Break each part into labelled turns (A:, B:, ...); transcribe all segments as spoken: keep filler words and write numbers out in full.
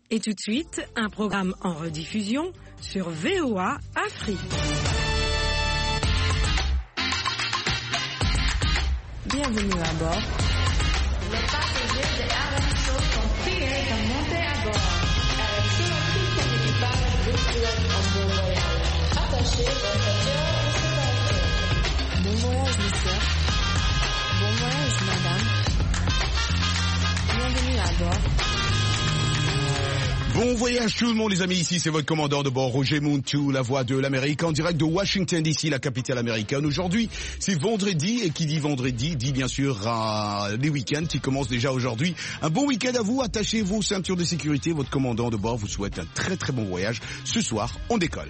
A: Et tout de suite, un programme en rediffusion sur V O A Afrique.
B: Bienvenue à bord.
C: Les passagers de R M Show sont priés de monter à bord. Avec tout son équipage vous souhaite un bon voyage. Attachez votre cœur et sécurité.
B: Bon voyage, monsieur. Bon voyage, madame. Bienvenue à bord.
D: Bon voyage tout le monde les amis, ici c'est votre commandant de bord Roger Muntu, la voix de l'Amérique en direct de Washington D C, la capitale américaine. Aujourd'hui c'est vendredi et qui dit vendredi dit bien sûr euh, les week-ends qui commencent déjà aujourd'hui. Un bon week-end à vous, attachez vos ceintures de sécurité, votre commandant de bord vous souhaite un très très bon voyage. Ce soir on décolle.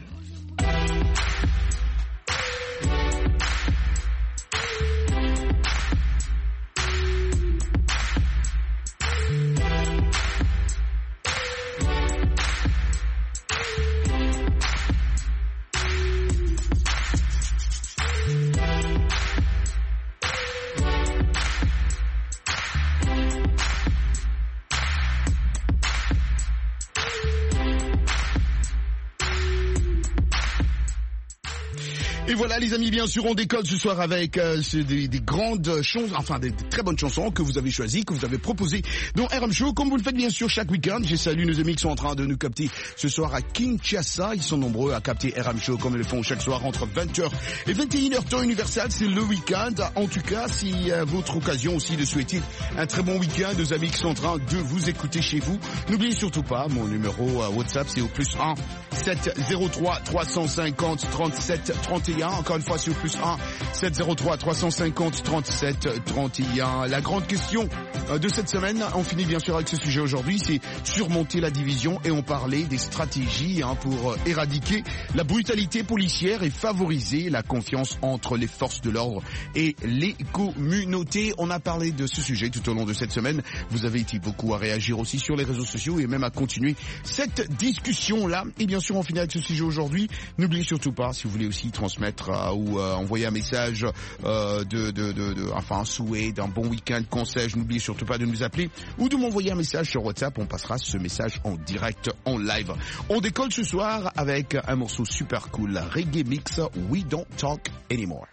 D: Et voilà les amis, bien sûr on décolle ce soir avec euh, des, des grandes chansons, enfin des, des très bonnes chansons que vous avez choisies, que vous avez proposées dans R M Show, comme vous le faites bien sûr chaque week-end. Je salue nos amis qui sont en train de nous capter ce soir à Kinshasa, ils sont nombreux à capter R M Show comme ils le font chaque soir entre vingt heures et vingt et une heures temps universel, c'est le week-end. En tout cas, si euh, votre occasion aussi de souhaiter un très bon week-end aux amis qui sont en train de vous écouter chez vous, n'oubliez surtout pas, mon numéro euh, WhatsApp c'est au plus un sept zéro trois trois cent cinquante trente-sept trente et un. Encore une fois, c'est au plus un sept zéro trois trois cent cinquante trente-sept trente et un. La grande question de cette semaine, on finit bien sûr avec ce sujet aujourd'hui, c'est surmonter la division et on parlait des stratégies hein, pour éradiquer la brutalité policière et favoriser la confiance entre les forces de l'ordre et les communautés. On a parlé de ce sujet tout au long de cette semaine. Vous avez été beaucoup à réagir aussi sur les réseaux sociaux et même à continuer cette discussion-là. Et bien sûr, on finit avec ce sujet aujourd'hui. N'oubliez surtout pas, si vous voulez aussi transmettre euh, ou euh, envoyer un message euh, de, de, de, de, enfin un souhait d'un bon week-end, conseil, n'oubliez surtout pas de nous appeler ou de m'envoyer un message sur WhatsApp. On passera ce message en direct, en live. On décolle ce soir avec un morceau super cool, Reggae Mix, We Don't Talk Anymore.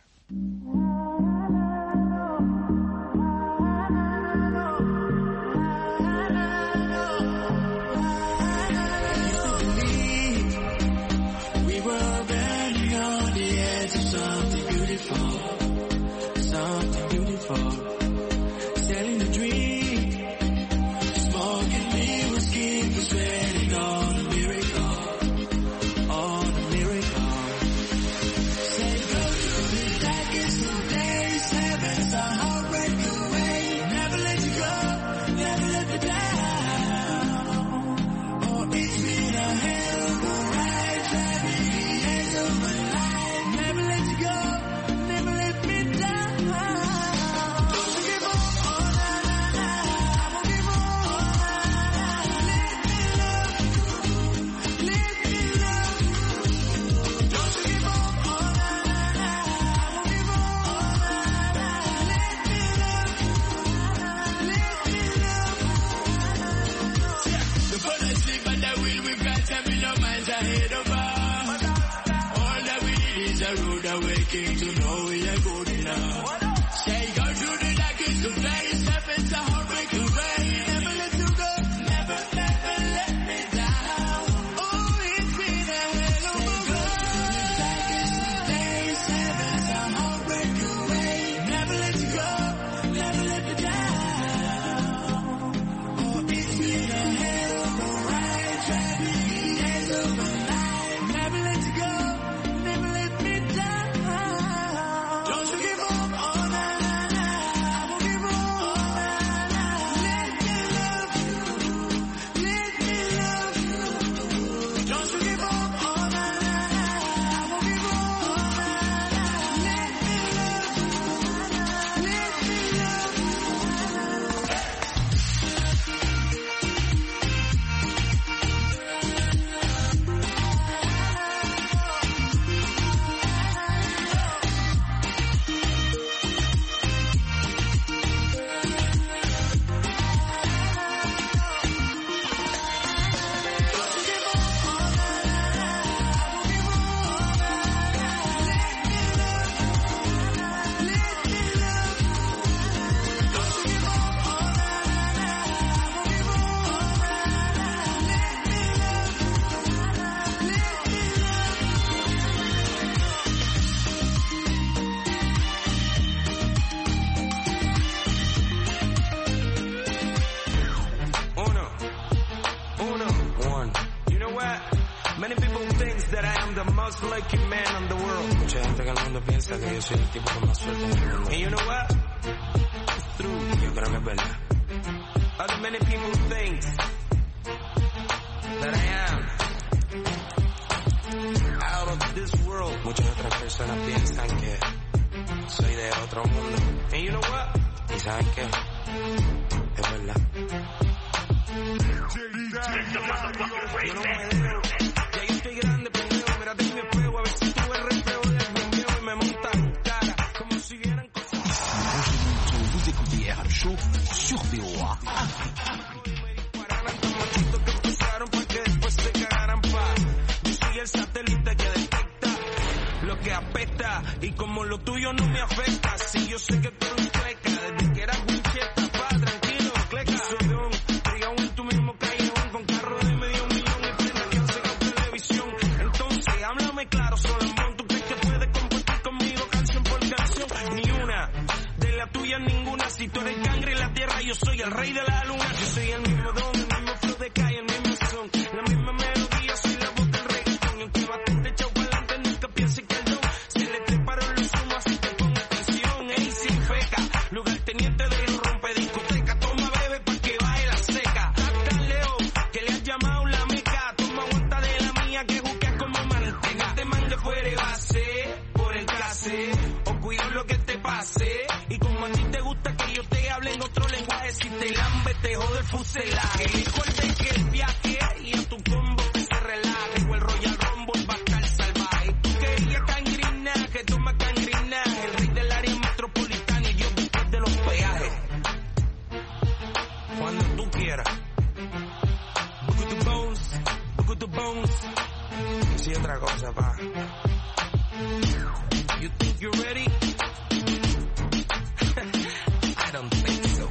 E: Never let you go, never let me down. the most lucky man in the world. Mucha gente que el mundo piensa que yo soy el tipo con más suerte en el mundo. And you know what? It's true. Yo creo que es verdad. Other many people think that I am out of this world. Muchas otras personas piensan que soy de otro mundo. And you know what? ¿Y saben qué? Es verdad. Yo no me dejo. Ya yo estoy grande, pendejo. Mírate en mi espejo. A ver si tú el reflejo de algún viejo y me monta en cara. Como si vieran cosas.
D: Vous écoutez R M Show sur V O A.
E: El satélite que detecta lo que apesta y como lo tuyo no me afecta, si yo sé que tú eres fleca, desde que eras wincheta, pa, tranquilo, cleca, sodón, criado en tu mismo callejón, con carro de medio millón y prenda que han sacado televisión, entonces háblame claro, Solomón, ¿tú crees que puedes compartir conmigo canción por canción? Ni una, de la tuya ninguna, si tú eres cangre en la tierra, yo soy el rey de la luna, yo soy el mismo don, el mismo flow de calle, el mismo son, la misma melodía, soy la voz del rey. Teniente de rompe discoteca, toma bebé pa' que baje la seca. Hasta Leo, que le has llamado la meca. Toma aguanta de la mía que busques como manteca. Este mangue fuere base, por el case, o cuidado lo que te pase. Y como a ti te gusta que yo te hable en otro lenguaje, si te lambe te jode el fuselaje. Recuerden que el viaje y a tu combo que se relaje, o el Royal Rumble va a estar salvaje. Tú querías cangrina, que toma cangrina, el rey del área metropolitana y yo de los peajes. Cuando tú quieras. Book the bones, book the bones. Sí, otra cosa, pa. You think you're ready? I don't think so.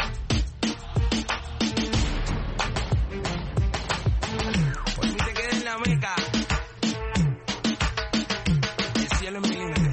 E: Pues si te quedas en la meca, el cielo es mi límite.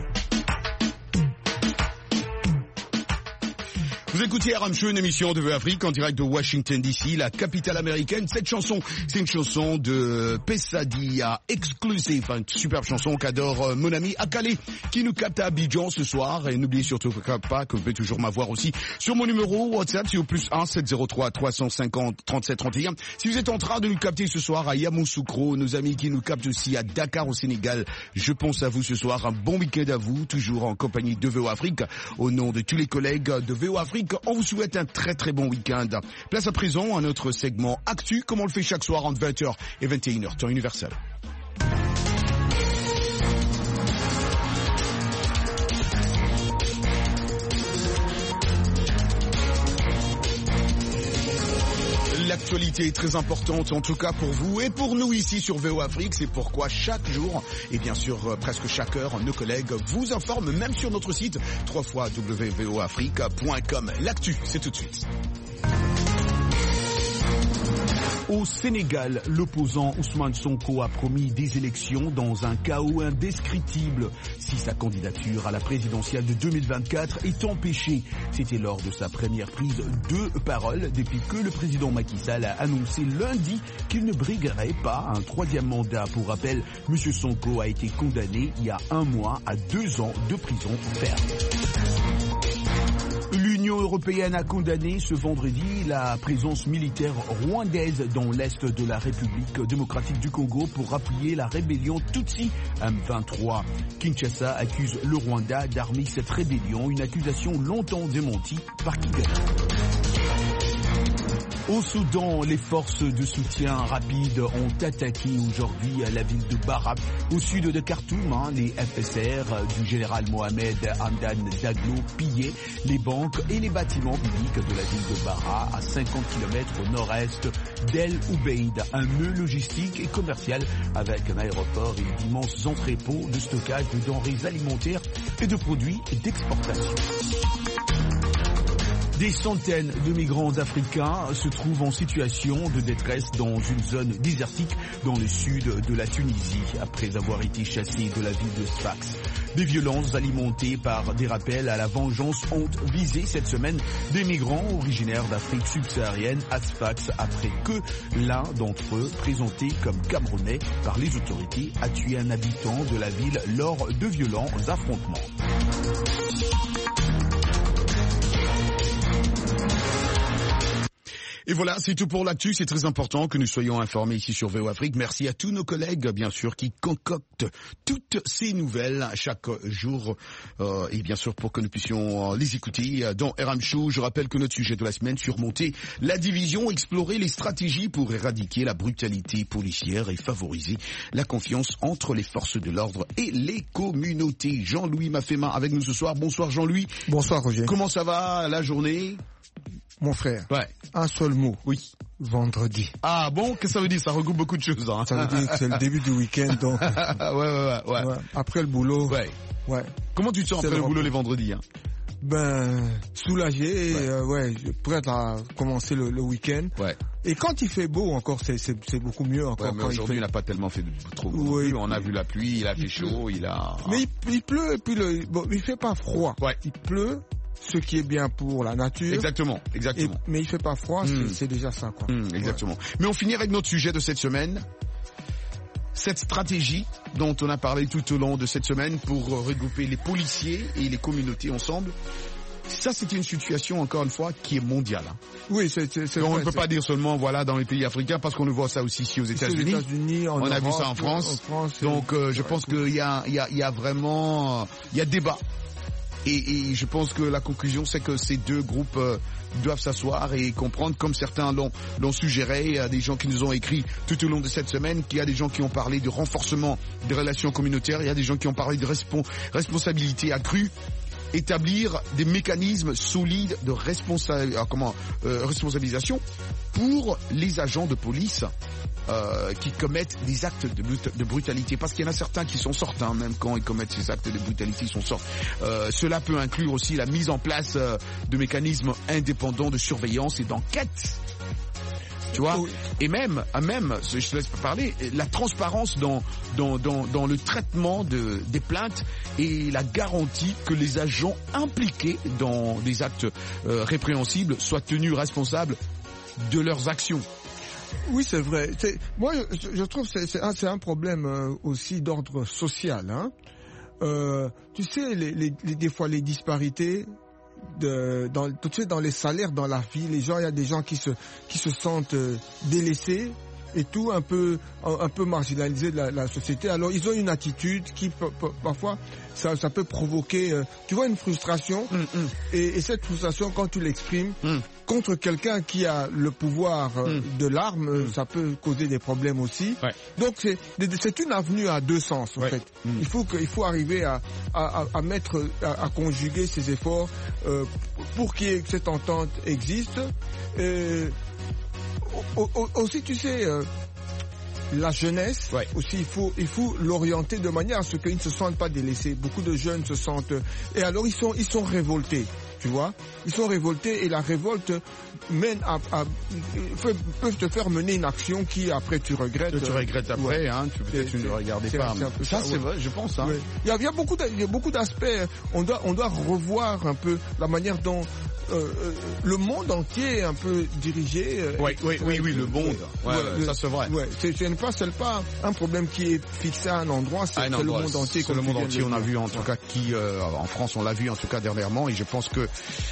D: Vous écoutez R M Show, une émission de V O Afrique en direct de Washington D C, la capitale américaine. Cette chanson, c'est une chanson de Pesadilla Exclusive, une superbe chanson qu'adore mon ami Akale, qui nous capte à Abidjan ce soir. Et n'oubliez surtout pas que vous pouvez toujours m'avoir aussi sur mon numéro WhatsApp, c'est au plus un sept zéro trois trois cent cinquante trente-sept trente et un. Si vous êtes en train de nous capter ce soir à Yamoussoukro, nos amis qui nous captent aussi à Dakar au Sénégal, je pense à vous ce soir. Un bon week-end à vous, toujours en compagnie de V O Afrique. Au nom de tous les collègues de V O Afrique, on vous souhaite un très très bon week-end. Place à présent à notre segment Actu, comme on le fait chaque soir entre vingt heures et vingt et une heures, temps universel. L'actualité est très importante, en tout cas pour vous et pour nous ici sur V O Afrique. C'est pourquoi chaque jour, et bien sûr presque chaque heure, nos collègues vous informent, même sur notre site w w w point v o afrique point com. L'actu, c'est tout de suite. Au Sénégal, l'opposant Ousmane Sonko a promis des élections dans un chaos indescriptible si sa candidature à la présidentielle de deux mille vingt-quatre est empêchée. C'était lors de sa première prise de parole depuis que le président Macky Sall a annoncé lundi qu'il ne briguerait pas un troisième mandat. Pour rappel, M. Sonko a été condamné il y a un mois à deux ans de prison ferme. L'Union européenne a condamné ce vendredi la présence militaire rwandaise dans l'est de la République démocratique du Congo pour appuyer la rébellion Tutsi M vingt-trois. Kinshasa accuse le Rwanda d'armer cette rébellion, une accusation longtemps démentie par Kigali. Au Soudan, les forces de soutien rapide ont attaqué aujourd'hui la ville de Bara, au sud de Khartoum. Hein, les F S R du général Mohamed Hamdan Daglo pillaient les banques et les bâtiments publics de la ville de Bara, à cinquante kilomètres au nord-est d'El Ubaid, un nœud logistique et commercial avec un aéroport et d'immenses entrepôts de stockage de denrées alimentaires et de produits d'exportation. Des centaines de migrants africains se trouvent en situation de détresse dans une zone désertique dans le sud de la Tunisie après avoir été chassés de la ville de Sfax. Des violences alimentées par des rappels à la vengeance ont visé cette semaine des migrants originaires d'Afrique subsaharienne à Sfax après que l'un d'entre eux, présenté comme camerounais par les autorités, a tué un habitant de la ville lors de violents affrontements. Et voilà, c'est tout pour l'actu. C'est très important que nous soyons informés ici sur V O Afrique. Merci à tous nos collègues, bien sûr, qui concoctent toutes ces nouvelles chaque jour. Euh, et bien sûr, pour que nous puissions les écouter dans R M Show. Je rappelle que notre sujet de la semaine, surmonter la division, explorer les stratégies pour éradiquer la brutalité policière et favoriser la confiance entre les forces de l'ordre et les communautés. Jean-Louis Mafema avec nous ce soir. Bonsoir Jean-Louis.
F: Bonsoir Roger.
D: Comment ça va la journée?
F: Mon frère,
D: ouais.
F: Un seul mot.
D: Oui.
F: Vendredi.
D: Ah bon, qu'est-ce que ça veut dire? Ça regroupe beaucoup de choses. Hein.
F: Ça veut dire que c'est le début du week-end. Donc...
D: ouais, ouais, ouais, ouais.
F: ouais. Après le boulot.
D: Ouais.
F: Ouais.
D: Comment tu te sens après le, le boulot les vendredis hein?
F: Ben, soulagé,
D: ouais.
F: Et, euh, ouais, prêt à commencer le, le week-end.
D: Ouais.
F: Et quand il fait beau encore, c'est, c'est, c'est beaucoup mieux encore.
D: Ouais, mais
F: quand
D: aujourd'hui,
F: il
D: fait...
F: n'a
D: pas tellement fait de trop.
F: Oui,
D: on a vu la pluie, il a fait
F: il
D: chaud,
F: pleut.
D: il a.
F: Mais il, il pleut et puis le, bon, il fait pas froid.
D: Ouais.
F: Il pleut. Ce qui est bien pour la nature.
D: Exactement, exactement.
F: Et, mais il fait pas froid,
D: mmh.
F: c'est, c'est déjà ça, quoi.
D: Mmh, exactement. Ouais. Mais on finit avec notre sujet de cette semaine. Cette stratégie dont on a parlé tout au long de cette semaine pour regrouper les policiers et les communautés ensemble. Ça, c'est une situation, encore une fois, qui est mondiale. Hein.
F: Oui, c'est, c'est, c'est
D: Donc,
F: vrai,
D: on ne peut
F: c'est...
D: pas dire seulement, voilà, dans les pays africains, parce qu'on le voit ça aussi ici aux États-Unis.
F: Aux États-Unis en
D: on
F: Europe,
D: a vu ça en France.
F: En France
D: Donc, euh, je pense qu'il y a, il y a, il y a vraiment, il y a débat. Et, et je pense que la conclusion, c'est que ces deux groupes euh, doivent s'asseoir et comprendre, comme certains l'ont, l'ont suggéré. Il y a des gens qui nous ont écrit tout au long de cette semaine, qu'il y a des gens qui ont parlé de renforcement des relations communautaires, il y a des gens qui ont parlé de respons- responsabilité accrue, établir des mécanismes solides de responsa- comment, euh, responsabilisation pour les agents de police Euh, qui commettent des actes de, but- de brutalité, parce qu'il y en a certains qui s'en sortent, hein, même quand ils commettent ces actes de brutalité, ils s'en sortent. Euh, cela peut inclure aussi la mise en place euh, de mécanismes indépendants de surveillance et d'enquête. Tu vois, oui. Et même, même, je te laisse pas parler, la transparence dans dans dans, dans le traitement de des plaintes et la garantie que les agents impliqués dans des actes euh, répréhensibles soient tenus responsables de leurs actions.
F: Oui, c'est vrai. C'est, moi, je, je trouve que c'est, c'est, un, c'est un problème euh, aussi d'ordre social. Hein. Euh, tu sais, les, les, les, des fois, les disparités, de, dans, tu sais, dans les salaires, dans la vie, les gens, il y a des gens qui se, qui se sentent euh, délaissés et tout, un peu, un, un peu marginalisés de la, la société. Alors, ils ont une attitude qui, p- p- parfois, ça, ça peut provoquer, euh, tu vois, une frustration. Mm, mm. Et, et cette frustration, quand tu l'exprimes, mm. contre quelqu'un qui a le pouvoir euh, mm. de l'arme, mm. ça peut causer des problèmes aussi. Ouais. Donc c'est, c'est une avenue à deux sens en ouais. fait. Mm. Il faut que, il faut arriver à, à, à mettre, à, à conjuguer ces efforts euh, pour qu'il y ait, que cette entente existe. Euh, au, au, aussi, tu sais. Euh, La jeunesse, ouais. aussi, il faut, il faut l'orienter de manière à ce qu'ils ne se sentent pas délaissés. Beaucoup de jeunes se sentent, et alors ils sont, ils sont révoltés, tu vois. Ils sont révoltés et la révolte mène à, à peuvent te faire mener une action qui après tu regrettes.
D: Que tu regrettes après, ouais. hein. Tu peut-être tu ne regardais pas.
F: C'est
D: ça,
F: ça,
D: c'est
F: ouais.
D: vrai, je pense. Hein.
F: Ouais. Il y a, il y a beaucoup, de, il y a beaucoup d'aspects. On doit, on doit revoir un peu la manière dont Euh, le monde entier est un peu dirigé. Euh,
D: oui, oui, oui, oui, le monde. Ouais, ouais, ça c'est vrai.
F: Ouais, c'est, c'est pas, c'est pas un problème qui est fixé à un endroit, c'est, ah, non, c'est le monde entier.
D: C'est le monde entier. On a vu en tout cas qui, euh, en France, on l'a vu en tout cas dernièrement, et je pense que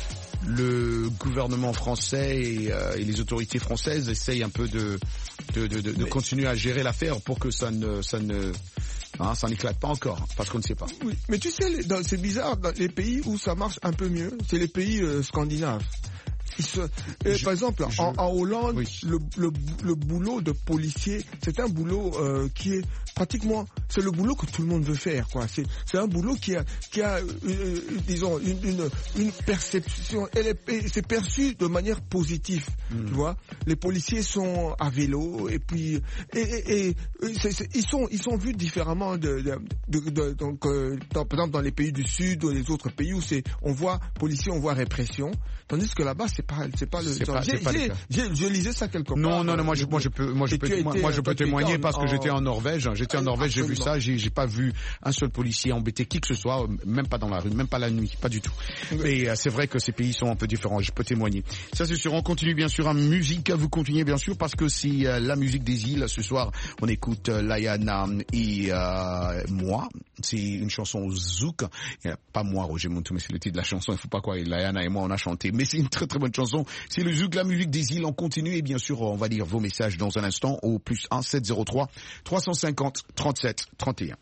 D: le gouvernement français et, euh, et les autorités françaises essayent un peu de de, de, de, de continuer à gérer l'affaire pour que ça ne ça ne Hein, ça n'éclate pas encore, parce qu'on ne sait pas.
F: Oui, mais tu sais, dans, c'est bizarre, dans les pays où ça marche un peu mieux, c'est les pays euh, scandinaves. ils se, et
D: je,
F: par exemple,
D: je,
F: en, en Hollande,
D: oui.
F: le, le, le boulot de policier, c'est un boulot euh, qui est pratiquement, c'est le boulot que tout le monde veut faire, quoi. C'est, c'est un boulot qui a, qui a, euh, disons, une, une, une perception. Elle est, c'est perçu de manière positive, mm. tu vois. Les policiers sont à vélo et puis, et, et, et c'est, c'est, ils sont, ils sont vus différemment de, de, de, de donc, euh, dans, par exemple, dans les pays du Sud ou les autres pays où c'est, on voit policiers, on voit répression, tandis que là-bas, c'est pas, c'est pas le.
D: C'est pas, c'est pas
F: j'ai, j'ai, je lisais ça quelque part.
D: Non, non, non, moi je, moi je peux, moi je peux, moi, moi je peux témoigner parce que j'étais en Norvège, j'étais en Norvège, j'ai vu ça, j'ai, j'ai pas vu un seul policier embêter qui que ce soit, même pas dans la rue, même pas la nuit, pas du tout. Et euh, c'est vrai que ces pays sont un peu différents, je peux témoigner. Ça c'est sûr, on continue bien sûr en musique, vous continuez bien sûr parce que c'est euh, la musique des îles. Ce soir, on écoute euh, Layana et euh, moi. C'est une chanson zouk. Pas moi, Roger Montou, mais c'est le titre de la chanson. Il faut pas croire, Layana et moi on a chanté. Mais c'est une très très bonne chanson. C'est le zouk, la musique des îles. On continue et bien sûr, on va lire vos messages dans un instant au plus un sept zéro trois trois cent cinquante trente-sept trente et un.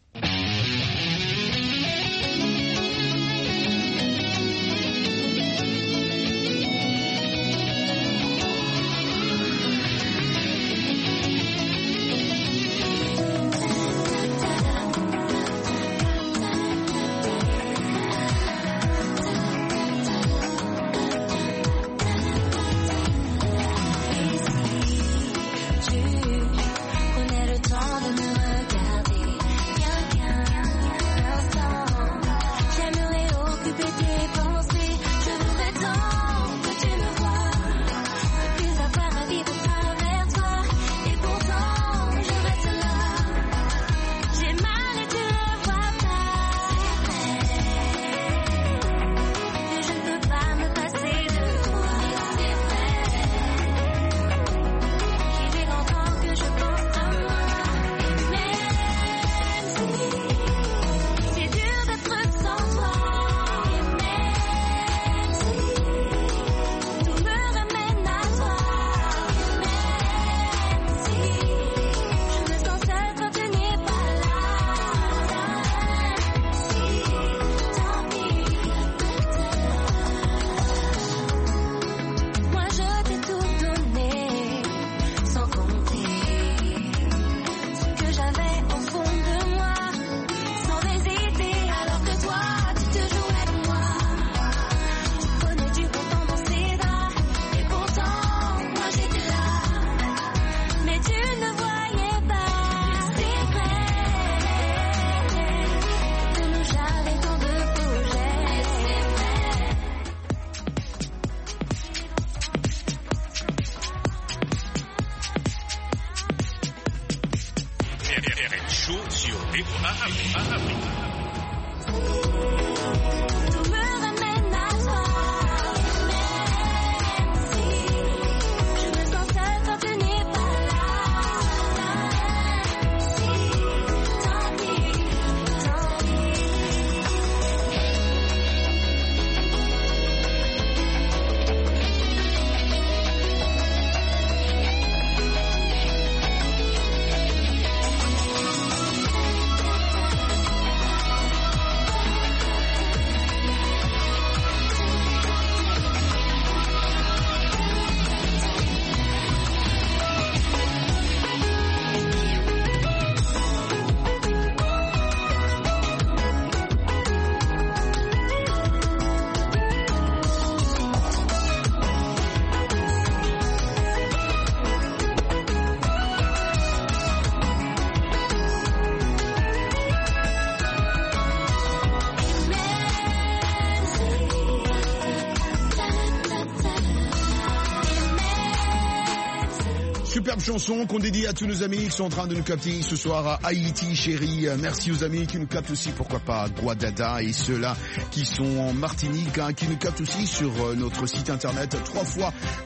D: Superbe chanson qu'on dédie à tous nos amis qui sont en train de nous capter ce soir à Haïti, chérie. Merci aux amis qui nous captent aussi, pourquoi pas, à Guadada, et ceux-là qui sont en Martinique, hein, qui nous captent aussi sur euh, notre site internet trois fois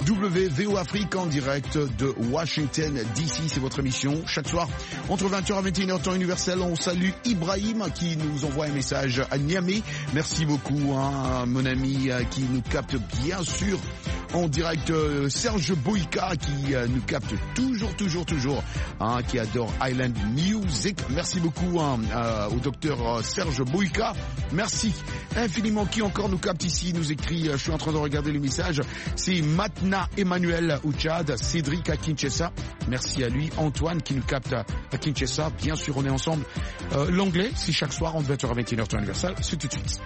D: W V O Afrique en direct de Washington D C. C'est votre émission chaque soir entre vingt heures à vingt et une heures temps universel. On salue Ibrahim qui nous envoie un message à Niamey. Merci beaucoup, hein, mon ami, euh, qui nous capte bien sûr en direct euh, Serge Boïka qui euh, nous capte toujours, toujours, toujours, hein, qui adore Island Music. Merci beaucoup hein, euh, au docteur euh, Serge Boïka. Merci infiniment. Qui encore nous capte ici, nous écrit, euh, je suis en train de regarder les messages, c'est Matna Emmanuel au Tchad, Cédric à Kinshasa. Merci à lui. Antoine qui nous capte à, à Kinshasa. Bien sûr, on est ensemble. Euh, l'anglais, c'est chaque soir entre vingt heures et vingt et une heures temps universel. C'est tout de suite.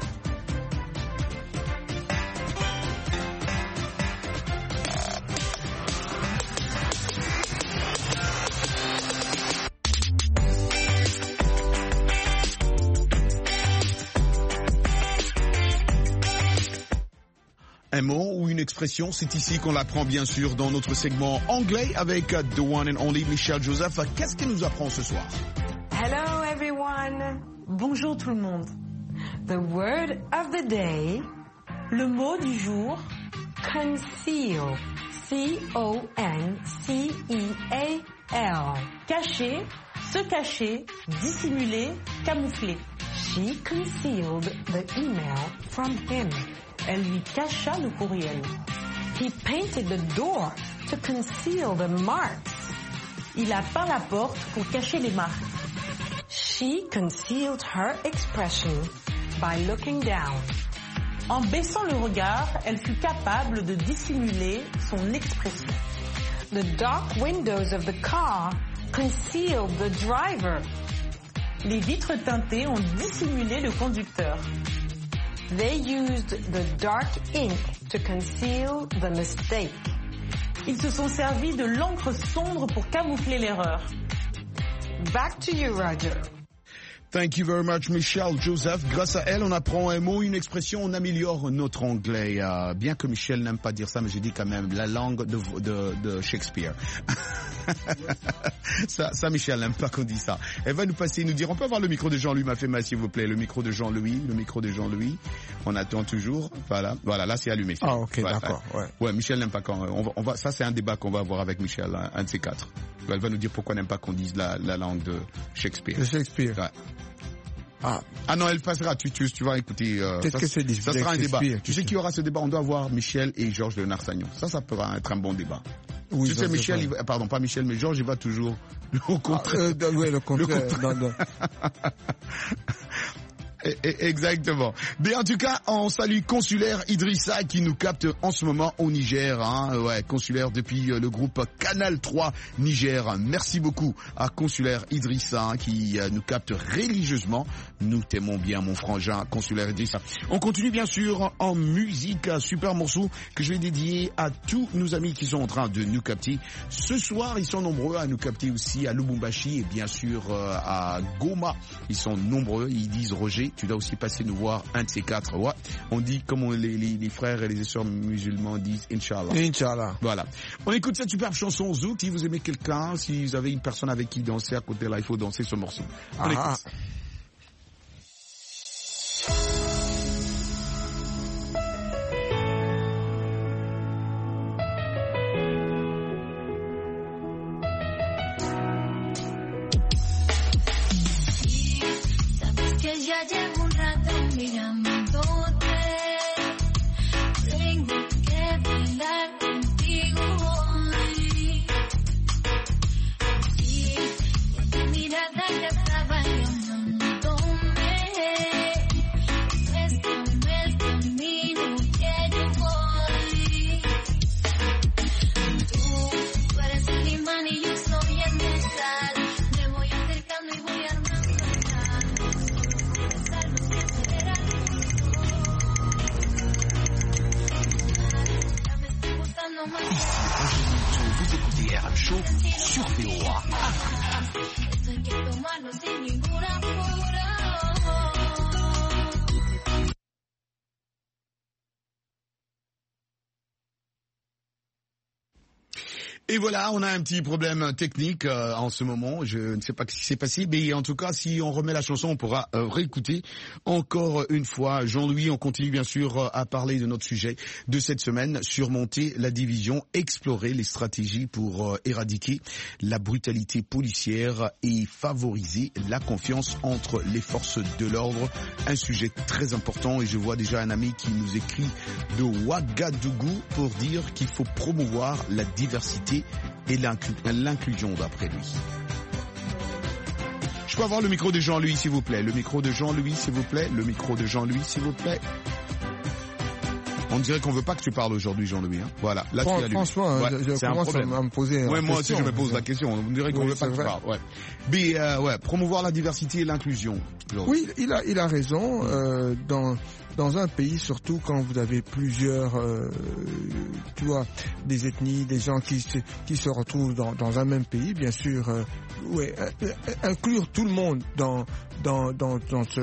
D: Un mot ou une expression, c'est ici qu'on l'apprend bien sûr dans notre segment anglais avec the one and only Michelle Joseph. Qu'est-ce qu'elle nous apprend ce soir?
B: Hello everyone. Bonjour tout le monde. The word of the day. Le mot du jour. Conceal. C O N C E A L. Cacher, se cacher, dissimuler, camoufler. She concealed the email from him. Elle lui cacha le courriel. He painted the door to conceal the marks. Il a peint la porte pour cacher les marques. She concealed her expression by looking down. En baissant le regard, elle fut capable de dissimuler son expression. The dark windows of the car concealed the driver. Les vitres teintées ont dissimulé le conducteur. They used the dark ink to conceal the mistake. Ils se sont servis de l'encre sombre pour camoufler l'erreur. Back to you, Roger.
D: Thank you very much, Michelle Joseph. Grâce à elle, on apprend un mot, une expression, on améliore notre anglais. Euh, bien que Michelle n'aime pas dire ça, mais je dis quand même la langue de, de, de Shakespeare. ça, ça, Michelle n'aime pas qu'on dise ça. Elle va nous passer, nous dire, on peut avoir le micro de Jean-Louis Mafema, s'il vous plaît. Le micro de Jean-Louis, le micro de Jean-Louis. On attend toujours. Voilà, voilà, là c'est allumé.
F: Ah, ok,
D: ouais,
F: d'accord. Ouais.
D: ouais, Michelle n'aime pas quand. On va, on va, ça c'est un débat qu'on va avoir avec Michelle, un, un de ces quatre. Elle va nous dire pourquoi elle n'aime pas qu'on dise la, la langue de Shakespeare.
F: De Shakespeare.
D: Ouais.
F: Ah.
D: ah non, elle passera, tu, tu, tu vas écouter. Euh,
F: Qu'est-ce
D: ça,
F: que c'est dit?
D: Ça sera un débat. Tu sais
F: qui
D: qu'il y aura ce débat, on doit avoir Michel et Georges de Narsagnon. Ça, ça pourra être un bon débat.
F: Oui,
D: tu sais, Michel, il va, pardon, pas Michel, mais Georges, il va toujours au contraire.
F: Ah, euh, oui, le contraire.
D: Le contraire.
F: Non, non.
D: Exactement. Mais en tout cas, on salue Consulaire Idrissa qui nous capte en ce moment au Niger. Hein. Ouais, Consulaire depuis le groupe Canal trois Niger. Merci beaucoup à Consulaire Idrissa qui nous capte religieusement. Nous t'aimons bien, mon frangin, Consulaire Idrissa. On continue bien sûr en musique. Super morceau que je vais dédier à tous nos amis qui sont en train de nous capter. Ce soir, ils sont nombreux à nous capter aussi à Lubumbashi et bien sûr à Goma. Ils sont nombreux. Ils disent Roger, tu dois aussi passer nous voir un de ces quatre. Ouais. On dit comme on, les, les, les frères et les sœurs musulmans disent Inch'Allah.
F: Inch'Allah.
D: Voilà. On écoute cette superbe chanson Zouk. Si vous aimez quelqu'un, si vous avez une personne avec qui danser à côté là, il faut danser ce morceau. On
F: ah.
D: écoute.
G: Ya llevo un rato mirándote, tengo que bailar contigo hoy. Y tu mirada ya estaba llamándome, muéstrame el camino que yo voy. Tú, tú eres el imán y yo soy el metal, me voy acercando y voy armando.
D: Vous écoutez R M Show sur V O A. Et voilà, on a un petit problème technique euh, en ce moment. Je ne sais pas ce qui s'est passé, mais en tout cas, si on remet la chanson, on pourra euh, réécouter encore une fois. Jean-Louis, on continue bien sûr euh, à parler de notre sujet de cette semaine, surmonter la division, explorer les stratégies pour euh, éradiquer la brutalité policière et favoriser la confiance entre les forces de l'ordre. Un sujet très important et je vois déjà un ami qui nous écrit de Ouagadougou pour dire qu'il faut promouvoir la diversité et l'inclu- l'inclusion d'après lui. Je peux avoir le micro de Jean-Louis s'il vous plaît, le micro de Jean-Louis s'il vous plaît, le micro de Jean-Louis s'il vous plaît. On dirait qu'on veut pas que tu parles aujourd'hui, Jean-Louis. Hein. Voilà, là
F: Fran-
D: tu as lu.
F: Franchement,
D: Ouais,
F: je, je
D: c'est un
F: commence
D: problème.
F: à me poser.
D: Ouais,
F: la
D: moi aussi
F: question.
D: je me pose la question. On dirait qu'on
F: Oui,
D: veut pas
F: c'est
D: que tu
F: vrai.
D: parles. Ouais. Mais euh, ouais, promouvoir la diversité et l'inclusion.
F: Oui, il a, il a raison. Euh, dans dans un pays, surtout quand vous avez plusieurs, euh, tu vois, des ethnies, des gens qui se, qui se retrouvent dans, dans un même pays, bien sûr. Euh, ouais, euh, inclure tout le monde dans dans dans dans ce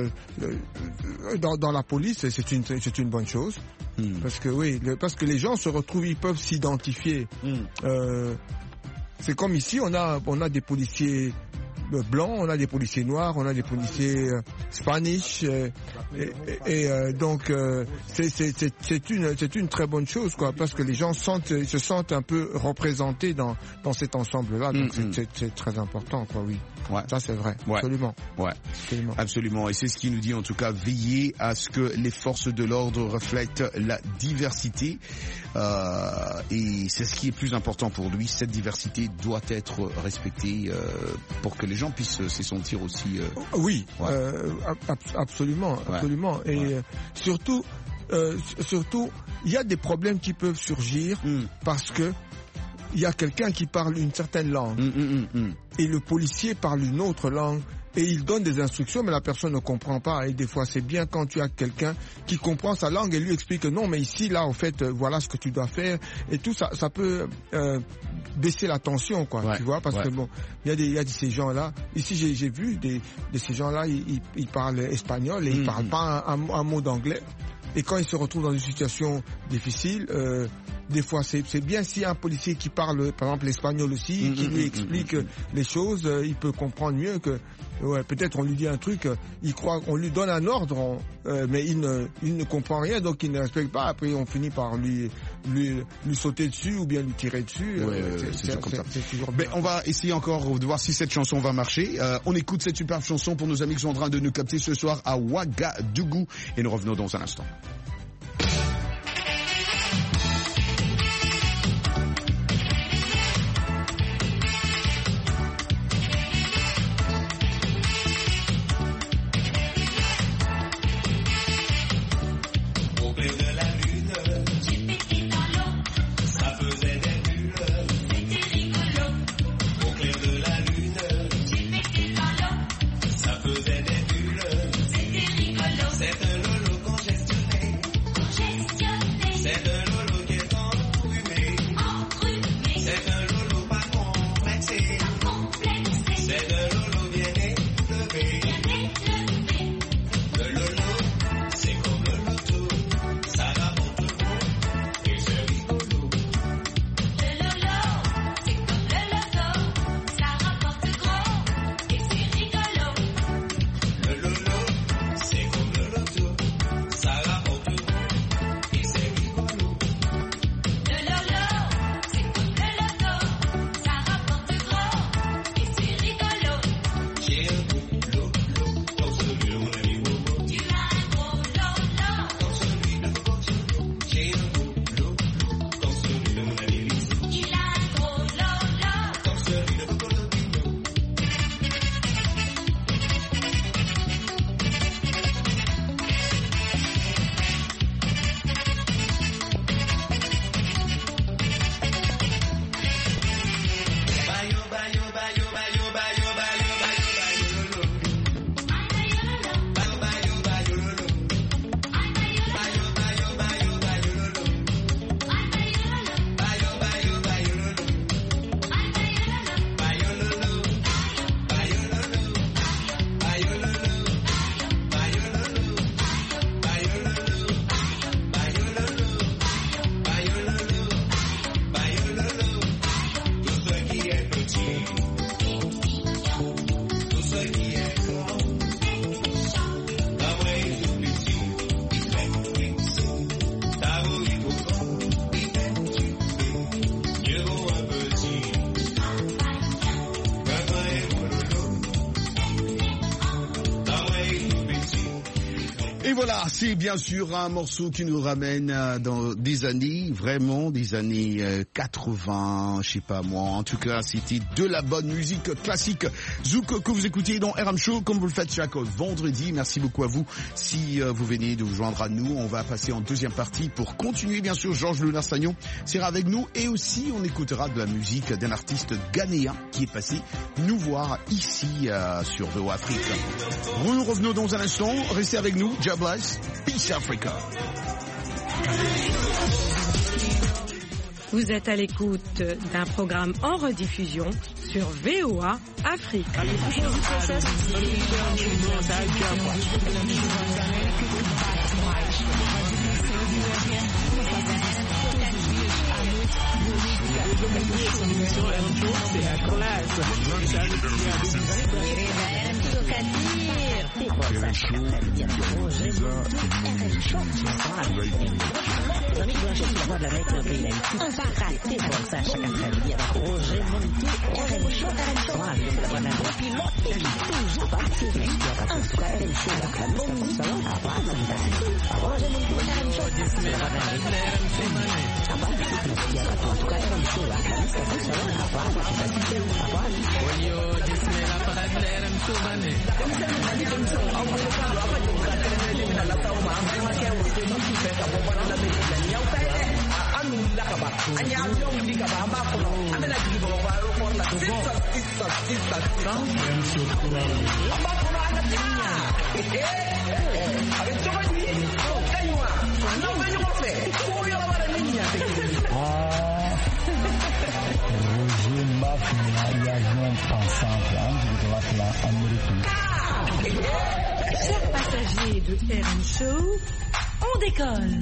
F: euh, dans, dans la police, c'est une c'est une bonne chose.
D: Hmm.
F: Parce que oui, le, parce que les gens se retrouvent, ils peuvent s'identifier.
D: Hmm.
F: Euh, c'est comme ici, on a on a des policiers blancs, on a des policiers noirs, on a des policiers euh, spanish, euh, et, et, et euh, donc euh, c'est c'est c'est c'est une c'est une très bonne chose quoi, parce que les gens sentent ils se sentent un peu représentés dans dans cet ensemble là, donc
D: Mm,
F: c'est c'est c'est très important quoi, oui.
D: Ouais.
F: Ça c'est vrai,
D: Ouais.
F: absolument.
D: Ouais.
F: Absolument.
D: Absolument, et c'est ce qui nous dit en tout cas veiller à ce que les forces de l'ordre reflètent la diversité euh, et c'est ce qui est plus important pour lui. Cette diversité doit être respectée euh, pour que les gens puissent se sentir aussi. Euh...
F: Oui,
D: Ouais.
F: euh, ab- absolument,
D: Ouais.
F: absolument, et
D: Ouais.
F: euh, surtout, euh, surtout, il y a des problèmes qui peuvent surgir
D: Mm.
F: parce que il y a quelqu'un qui parle une certaine langue.
D: Mm, mm, mm, mm.
F: Et le policier parle une autre langue et il donne des instructions mais la personne ne comprend pas et des fois c'est bien quand tu as quelqu'un qui comprend sa langue et lui explique que non mais ici là en fait euh, voilà ce que tu dois faire et tout ça ça peut euh, baisser la tension quoi,
D: Ouais,
F: tu vois, parce
D: ouais.
F: que bon il y a des il y a de ces gens là ici j'ai j'ai vu des de ces gens là ils, ils, ils parlent espagnol et
D: Mhm.
F: ils parlent pas un, un, un mot d'anglais et quand ils se retrouvent dans une situation difficile euh, des fois c'est c'est bien si un policier qui parle par exemple l'espagnol aussi
D: Mhm,
F: qui lui
D: mhm,
F: explique
D: mhm.
F: les choses, euh, il peut comprendre mieux que ouais, peut-être on lui dit un truc, euh, il croit, on lui donne un ordre, on- euh, mais il ne, il ne comprend rien, donc il ne respecte pas. Après, on finit par lui, lui, lui sauter dessus ou bien lui tirer dessus.
D: Ouais,
F: Euh,
D: ouais, ouais, c'est toujours comme ça.
F: c'est toujours
D: Mais
F: bien.
D: on va essayer encore de voir si cette chanson va marcher. Euh, on écoute cette superbe chanson pour nos amis qui sont en train de nous capter ce soir à Ouagadougou et nous revenons dans un instant.
E: Au clair de la lune, ça faisait des bulles. Au clair de la lune, ça faisait des bulles. C'est un lolo congestionné
D: voilà, c'est bien sûr un morceau qui nous ramène euh, dans des années, vraiment des années euh, quatre-vingts, je sais pas moi. En tout cas, c'était de la bonne musique classique. Zouk que vous écoutez dans R M Show, comme vous le faites chaque vendredi. Merci beaucoup à vous. Si euh, vous venez de vous joindre à nous, on va passer en deuxième partie pour continuer. Bien sûr, Georges Lunastagnon sera avec nous et aussi on écoutera de la musique d'un artiste ghanéen qui est passé nous voir ici euh, sur V O Afrique. Nous revenons dans un instant. Restez avec nous. God bless. Peace Africa.
A: Vous êtes à l'écoute d'un programme en rediffusion sur V O A Afrique. Chers passagers de R M Show, on décolle.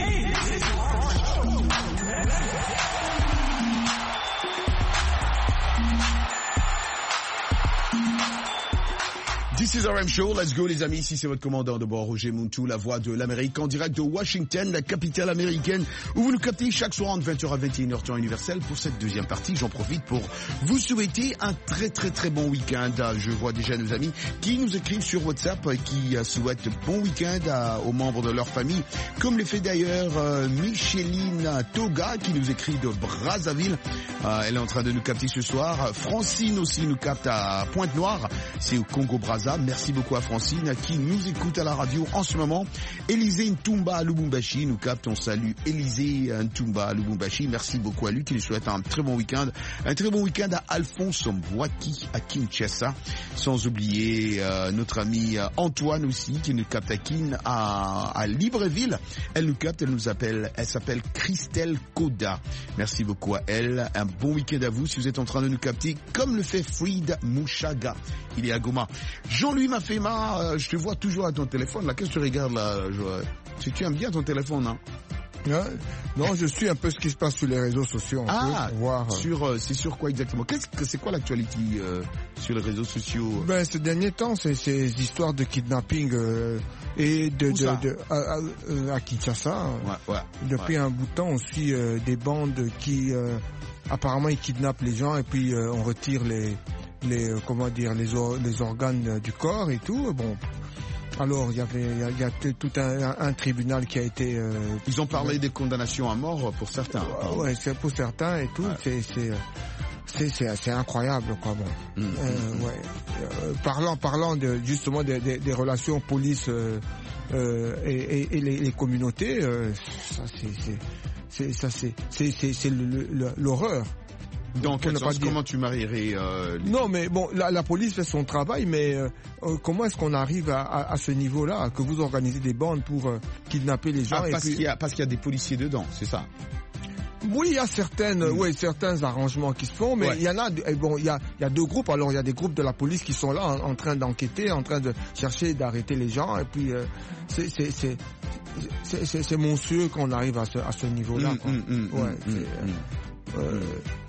D: This is R M Show, let's go les amis, ici c'est votre commandant de bord Roger Muntu, la voix de l'Amérique en direct de Washington, la capitale américaine, où vous nous captez chaque soir entre vingt heures à vingt et une heures temps universel. Pour cette deuxième partie, j'en profite pour vous souhaiter un très très très bon week-end. Je vois déjà nos amis qui nous écrivent sur WhatsApp, qui souhaitent bon week-end aux membres de leur famille, comme le fait d'ailleurs euh, Micheline Toga qui nous écrit de Brazzaville. Euh, elle est en train de nous capter ce soir. Francine aussi nous capte à Pointe-Noire, c'est au Congo-Brazza. Merci beaucoup à Francine qui nous écoute à la radio en ce moment. Élisée Ntumba à Lubumbashi nous capte. On salue Élisée Ntumba à Lubumbashi. Merci beaucoup à lui qui lui souhaite un très bon week-end. Un très bon week-end à Alphonse Mbouaki à Kinshasa. Sans oublier euh, notre ami Antoine aussi qui nous capte à Kin à, à Libreville. Elle nous capte, elle nous appelle, elle s'appelle Christelle Koda. Merci beaucoup à elle. Un bon week-end à vous si vous êtes en train de nous capter comme le fait Fried Mouchaga. Il est à Goma. Jean-Louis Mafema, euh, je te vois toujours à ton téléphone. Là, qu'est-ce que tu regardes là? Je... Tu aimes bien ton téléphone, hein?
F: Non, non, je suis un peu ce qui se passe sur les réseaux sociaux.
D: Ah,
F: peu, voir,
D: sur, euh, c'est sur quoi exactement? Qu'est-ce que c'est quoi l'actualité euh, sur les réseaux sociaux?
F: Ben, ces derniers temps, c'est ces histoires de kidnapping euh, et de, de, de à, à, à Kinshasa.
D: Ouais, ouais.
F: Depuis
D: ouais.
F: un bout de temps, on suit euh, des bandes qui euh, apparemment ils kidnappent les gens et puis euh, on retire les les euh, comment dire les or, les organes du corps et tout. Bon. Alors, il y avait, il y a, il y a tout un, un, un tribunal qui a été. Euh,
D: Ils ont parlé des condamnations à mort pour certains.
F: Euh, ouais, c'est pour certains et tout. Ouais. C'est, c'est, c'est, c'est, c'est incroyable, quoi. Bon. Mmh, euh, mmh. Ouais. Euh, parlant, parlant de justement des, des, des relations police euh, euh, et, et, et les, les communautés, euh, ça c'est, c'est, c'est, ça c'est, c'est, c'est, c'est le, le, l'horreur.
D: Dans quel sens, comment tu marierais euh, les...
F: Non, mais bon, la, la police fait son travail, mais euh, comment est-ce qu'on arrive à, à, à ce niveau-là, que vous organisez des bandes pour euh, kidnapper les gens?
D: Ah,
F: et
D: parce,
F: puis...
D: qu'il y a, parce qu'il y a des policiers dedans, c'est ça?
F: Oui, il y a certaines, mmh. ouais, certains arrangements qui se font, mais ouais. il y en a, bon, il y a, il y a deux groupes. Alors, il y a des groupes de la police qui sont là, en, en train d'enquêter, en train de chercher d'arrêter les gens, et puis euh, c'est, c'est, c'est, c'est, c'est, c'est monstrueux qu'on arrive à ce, à ce niveau-là.
D: Mmh, mmh, mmh,
F: ouais,
D: mmh,
F: c'est,
D: mmh.
F: Euh,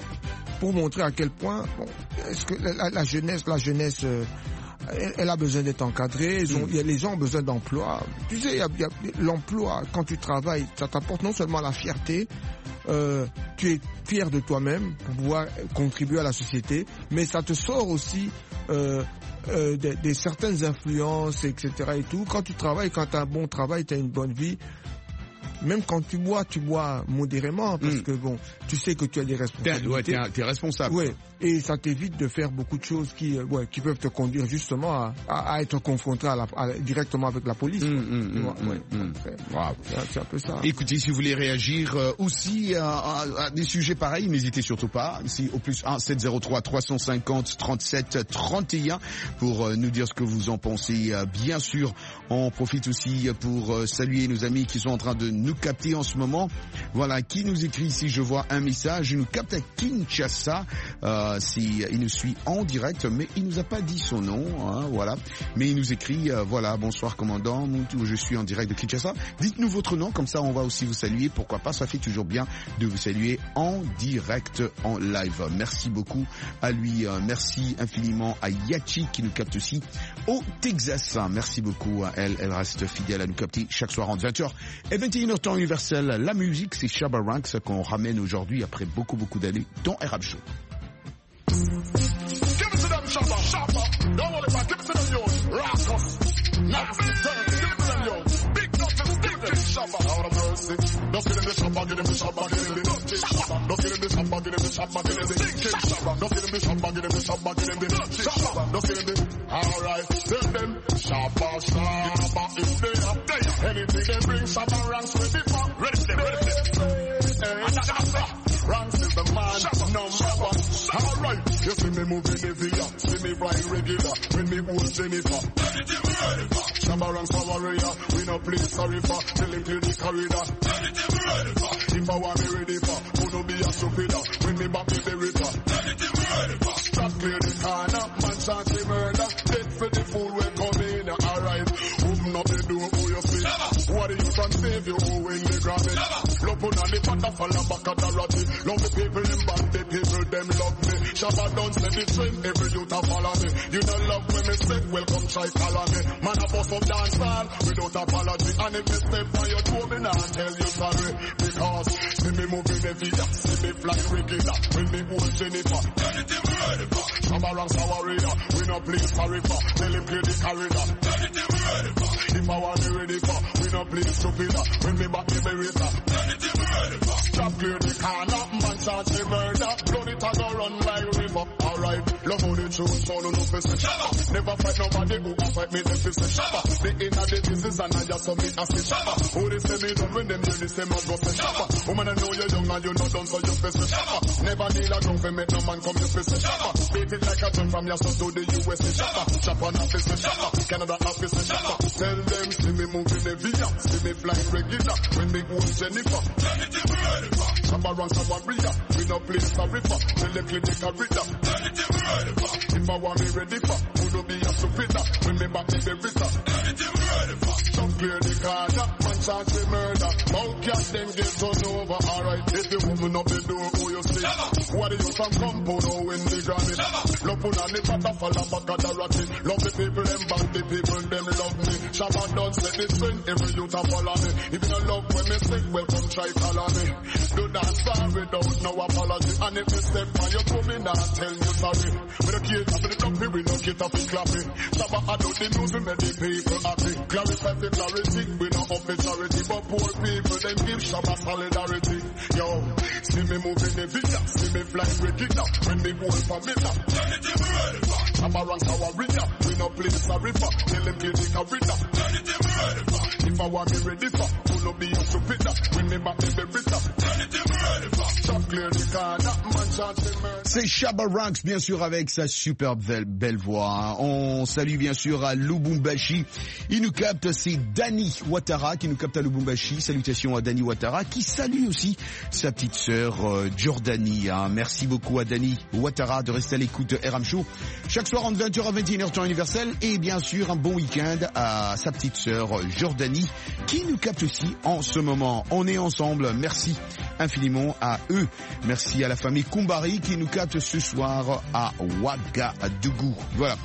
F: pour montrer à quel point, bon, est-ce que la, la jeunesse, la jeunesse, euh, elle, elle a besoin d'être encadrée. Ils ont, mmh. y a, les gens ont besoin d'emploi. Tu sais, il y a, y a, l'emploi, quand tu travailles, ça t'apporte non seulement la fierté, euh, tu es fier de toi-même pour pouvoir contribuer à la société, mais ça te sort aussi euh, euh, des, des certaines influences, et cetera et tout. Quand tu travailles, quand tu as un bon travail, tu as une bonne vie, même quand tu bois, tu bois modérément, parce
D: Mm.
F: que bon, tu sais que tu as des
D: T'es,
F: responsabilités.
D: ouais, t'es, un- t'es responsable.
F: Ouais, et ça t'évite de faire beaucoup de choses qui, euh, ouais, qui peuvent te conduire justement à, à, à être confronté à la, à- directement avec la police.
D: Mm,
F: quoi.
D: mm,
F: Tu vois,
D: mm,
F: ouais.
D: mm.
F: C'est-
D: Wow.
F: c'est un- c'est un peu ça.
D: Écoutez, si vous voulez réagir euh, aussi à, à- à des sujets pareils, n'hésitez surtout pas. Ici, au plus un sept zéro trois trois cent cinquante trente-sept trente et un pour euh, nous dire ce que vous en pensez. Euh, bien sûr, on profite aussi pour euh, saluer nos amis qui sont en train de nous capter en ce moment. Voilà, qui nous écrit ici, je vois un message. Il nous capte à Kinshasa. Euh, si, il nous suit en direct, mais il nous a pas dit son nom. Hein, voilà. Mais il nous écrit, euh, voilà, bonsoir commandant, Moutou, je suis en direct de Kinshasa. Dites-nous votre nom, comme ça on va aussi vous saluer. Pourquoi pas, ça fait toujours bien de vous saluer en direct, en live. Merci beaucoup à lui. Euh, merci infiniment à Yachi qui nous capte aussi au Texas. Merci beaucoup à elle. Elle reste fidèle à nous capter chaque soir entre vingt heures et vingt et une heures temps universel. La musique, c'est Shabba Ranks qu'on ramène aujourd'hui après beaucoup beaucoup d'années dans R H Show.
H: Give it to them, Shabba, Shabba. Don't worry about it. Give it to them, yo. Rascals. Nasty, dirty. Give it to them, yo. Big nuts, big things, Shabba. Out of mercy. Just get in the Shabba, get in the Shabba, get in the dirty Shabba. Just get in the Shabba, get in the Shabba, get in the stinking Shabba. Just get in the Shabba, get in the Shabba, get in the dirty Shabba. Just get in the... Alright, tell them, Shabba, Shabba, if they are there. Anything they bring, Shabba ranks ready for. Ready, ready, ready. Shabba. Ranks is the man, number one. Alright, you see me moving the via, see me flying regular, when me hold Jennifer. Anything we ready for. Shabba ranks our warrior, we no play sorry for, till him clear the corridor. Anything we ready for. If I want me ready for, who no be a stupid, when me back in the river. Anything we ready for. Stop clear the corner, man chance the murder, dead for the fool we come in. Alright, open up the door, who you see? What do you can save you, who in the grab it? Look on the pata fall back at the ratty. Love the people, them bad, the people, them love me. Shabba don't set the trend, every youth a follow me. You don't love when me say, welcome, try follow me. Man a bust up dance hall, without apology. And if you step on your toe, me nah tell you sorry. Because, see me moving every day, see me flying regular. When me hold Jennifer, anything we ready for. Shabba ranks our warrior, we no play sorry for. Tell him clear the corridor, anything we ready for. If I want me ready for, we no play stupid. When me back me berita, anything we ready for. Stop clear the corner, man charge the murder. Blood it a go run like river. Alright, love how the truth sound no face Shabba. Never fight nobody who can fight me, them face Shabba. The inner the business and I just submit as a Shabba. Who they say me done when them hear this, them a go say Shabba. Woman I know you're young and you not done so you face Shabba. Never kneel a drum for make no man come you face Shabba. Beat it like a drum from your son to the U S A Shabba. Japan a face Shabba, Canada a face Shabba. Tell them see me moving the via, see me flying regular. When me hold Jennifer, anything we ready for. Shabba ranks a warrior, we no play sorry for. Tell them clear the corridor, anything we ready for. If I want me ready for, who no be a stupid. When me back in the river, anything we ready for. Some clear the corner, man charge the murder. Bout cat them get turned over, alright. If you open up the door, who you see? What do you from compound, oh when they grab it? Love put on the pata fall back at the ratty. Love the people, them back the people, them love me. Shabba don't set the trend, every youth a follow me. If you don't love when me sick, welcome try follow me. Do that song without no apology. And if you step on your toe, me not tell you sorry. We don't care for the dumpy, we don't get off the clappy. Shabba I do the news, we make the people happy. Clarify the clarity, we don't offer charity. But poor people, them give Shabba solidarity. Yo, see me moving the villa, see me flying regular. When me hold for me now, anything we ready for. Shabba ranks our warrior, we no play sorry for. Tell them clear the corridor, anything we ready for. If I want me ready for, who no be a stupid. When me back in the river, anything we ready for. Stop clear the corner, man chance the murder.
D: C'est Shabba Ranks, bien sûr, avec sa superbe belle, belle voix. On salue bien sûr à Lubumbashi. Il nous capte, c'est Dani Ouattara qui nous capte à Lubumbashi. Salutations à Dani Ouattara qui salue aussi sa petite sœur euh, Jordanie. Hein. Merci beaucoup à Dani Ouattara de rester à l'écoute de R M Show. Chaque soir entre vingt heures à vingt et une heures temps universel. Et bien sûr un bon week-end à sa petite sœur Jordanie qui nous capte aussi en ce moment. On est ensemble. Merci infiniment à eux. Merci à la famille Kumbari qui nous capte ce soir à Ouagadougou. Voilà.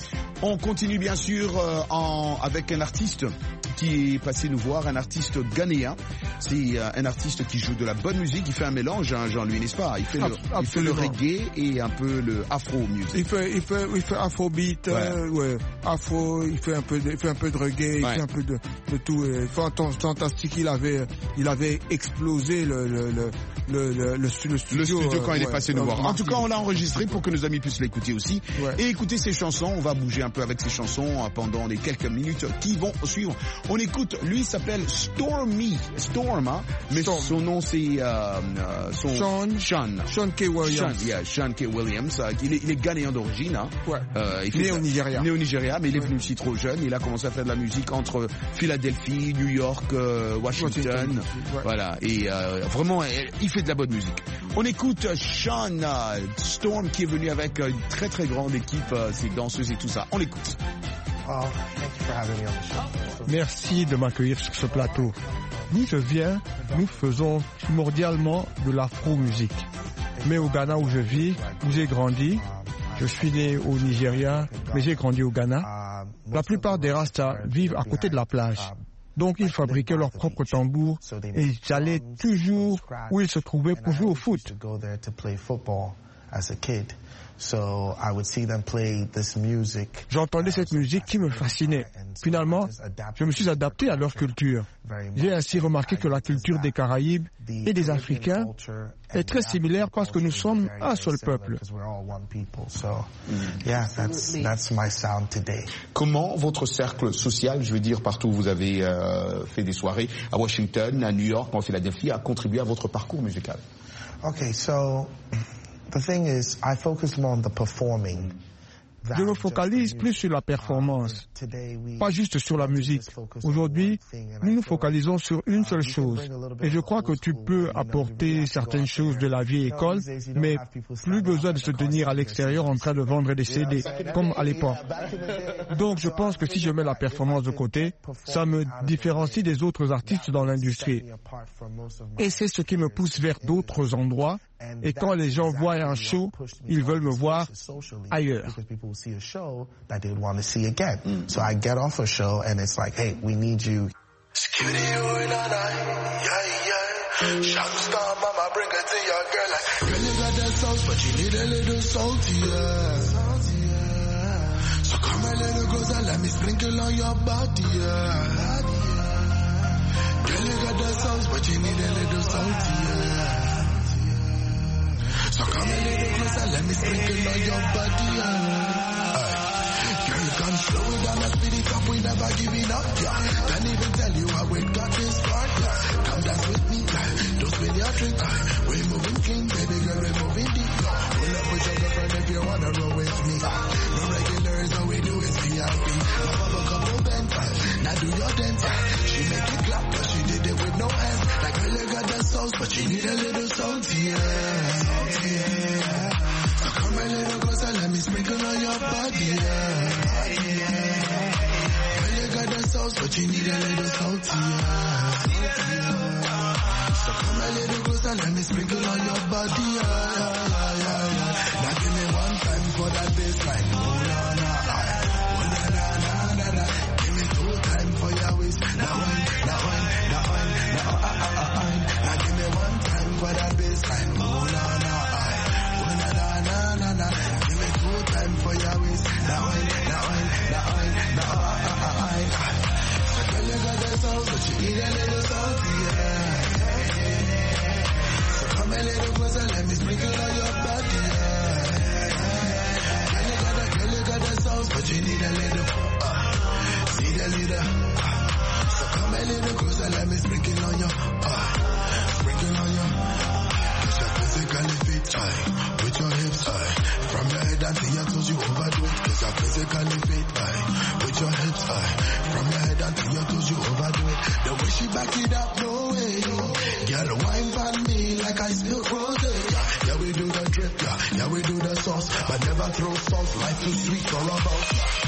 D: On continue bien sûr euh, en, avec un artiste qui est passé nous voir, un artiste ghanéen. C'est euh, un artiste qui joue de la bonne musique, il fait un mélange, hein, Jean-Louis, n'est-ce pas? Il fait, le, il fait le reggae et un peu le afro-music.
F: Il fait, il fait, il fait afrobeat, ouais. Euh, ouais, afro, il fait un peu de, il fait un peu de reggae, il ouais. fait un peu de, de tout. Et fantastique, il avait, il avait explosé le, le, le, le, le, le studio.
D: Le studio quand
F: euh,
D: il
F: ouais,
D: est passé nous voir. En tout cas, on l'a enregistré pour que nos amis puissent l'écouter aussi. Ouais. Et écouter ses chansons. On va bouger un peu avec ses chansons pendant les quelques minutes qui vont suivre. On écoute, lui s'appelle Stormy, Storm, hein, mais Storm. Son nom c'est euh, son
F: Sean,
D: Sean,
F: Sean K. Williams.
D: Sean, yeah, Sean K. Williams. Euh, il, est, il est ghanéen d'origine. Hein.
F: Ouais.
D: Euh, il
F: né au Nigeria.
D: Né au Nigeria, mais il est venu ici trop jeune. Il a commencé à faire de la musique entre Philadelphie, New York, euh, Washington. Washington ouais. Voilà. Et euh, vraiment, il fait de la bonne musique. On écoute Sean uh, Storm qui est venu avec une très très grande équipe, uh, ses danseuses et tout ça. On l'écoute.
I: Oh, thank you for having me on the show.
F: Merci de m'accueillir sur ce plateau. D'où je viens, nous faisons primordialement de l'afro-musique. Mais au Ghana où je vis, où j'ai grandi, je suis né au Nigeria, mais j'ai grandi au Ghana. La plupart des Rastas vivent à côté de la plage. Donc ils fabriquaient leurs propres tambours et ils allaient toujours où ils se trouvaient pour jouer au foot. J'entendais cette musique qui me fascinait. Finalement, je me suis adapté à leur culture. J'ai ainsi remarqué que la culture des Caraïbes et des Africains est très similaire parce que nous sommes un seul peuple.
D: Comment votre cercle social, je veux dire partout où vous avez euh, fait des soirées, à Washington, à New York, en Philadelphie, a contribué à votre parcours musical?
I: Okay, so the thing is, I focus more on the performing.
F: Je me focalise plus sur la performance, pas juste sur la musique. Aujourd'hui, nous nous focalisons sur une seule chose. Et je crois que tu peux apporter certaines choses de la vieille école, mais plus besoin de se tenir à l'extérieur en train de vendre des C D, comme à l'époque. Donc je pense que si je mets la performance de côté, ça me différencie des autres artistes dans l'industrie. Et c'est ce qui me pousse vers d'autres endroits. Et quand les gens voient un show, ils veulent me voir ailleurs.
I: See a show that they would want to see again. Mm. So I get off a show and it's like, hey, we need you. Star mama, bring it to your girl. Like, girl, you got that sauce, but you need a little saltier. So come a little closer, let me sprinkle on your body. Yeah. Girl, you got that sauce, but you need a little saltier. So come a little closer, let me sprinkle on your body. Yeah. Come slow it down and speed it up, we never giving up, yeah. Can't even tell you how we got this far, yeah. Come dance with me, yeah. Don't spill your drink, yeah. We're moving clean, baby girl, we're moving deep, yeah. Pull up with your girlfriend if you wanna roll with me. No regulars, all we do is V I P. Love of a couple bands, yeah. Now do your dance, yeah. She make it clap, but she did it with no hands. Like, girl, you got that sauce, but you need a little salty, yeah. Salty, yeah. So come a little closer, let me sprinkle on your body, yeah. But you need a little salty, yeah. So come a little closer, let me sprinkle on your body, yeah, yeah, yeah, yeah. Now give me one time for that baseline, oh na na, oh na na na na na. Give me two time for your waist, now one, now one, now one, now ah ah ah ah. Now give me one time for that baseline, oh na na, oh na na na na na. Give me two time for your waist, now one, now one, now one, now ah ah ah ah. But you need a little salty, yeah. So come a little closer, let me sprinkle on your body, yeah. Girl, you got that, girl, you got that sauce, but you need a little, uh, see the leader. Uh, so come a little closer, let me sprinkle on your, uh, sprinkle on your, cause you're physically fit, uh, with your hips, uh, from your head down to your toes, you overdo it, cause you're physically fit, uh, with your hips, uh, from your head down to your toes, you overdo it. The way she back it up, no way. Girl, wine on me like I spill rose. Yeah, yeah, we do the drip, yeah, yeah, we do the sauce, but never throw salt. Life too sweet for a boss.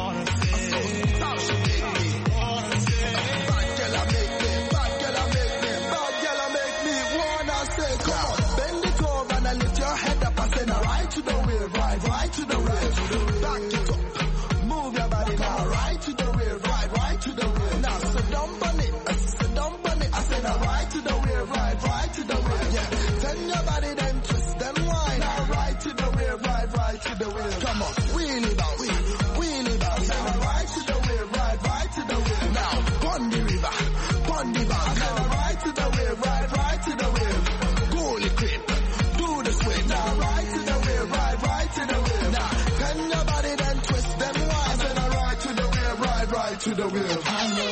I: the wheel. Come on, wheelie bounce, wheelie bounce. I said right to the wheel, right, right to the wheel. Now, pon the river, pon the bounce. I said right to the wheel, right, right to the wheel. Goalie grip, do the swing. Now, right to the wheel, right, right to the wheel. Now, bend your body, then twist them wide. I said right to the wheel, right, right to the wheel.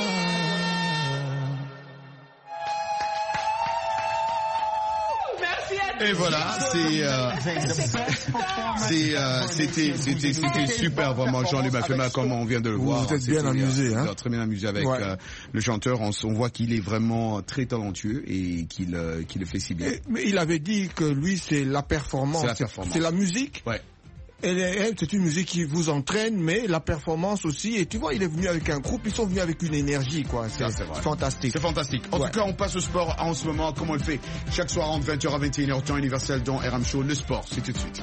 D: Et voilà, c'est, euh, c'est, euh, c'était, c'était, c'était super vraiment, Jean-Luc Mafema, comme on vient de le
F: Vous
D: voir.
F: vous êtes bien amusé, hein.
D: Vous êtes très bien amusé avec
F: Ouais.
D: euh, le chanteur. On, on voit qu'il est vraiment très talentueux et qu'il, euh, qu'il le fait si bien.
F: Et- mais il avait dit que lui, c'est la performance.
D: C'est la performance.
F: C'est la musique.
D: Ouais.
F: Elle est- elle, c'est une musique qui vous entraîne, mais la performance aussi. Et tu vois, il est venu avec un groupe, ils sont venus avec une énergie, quoi. C'est
D: Ça, c'est vrai.
F: fantastique.
D: C'est fantastique. En
F: Ouais.
D: tout cas, on passe au sport en ce moment, comme on le fait chaque soir entre vingt heures à vingt et une heures, temps universel dans R M Show. Le sport, c'est tout de suite.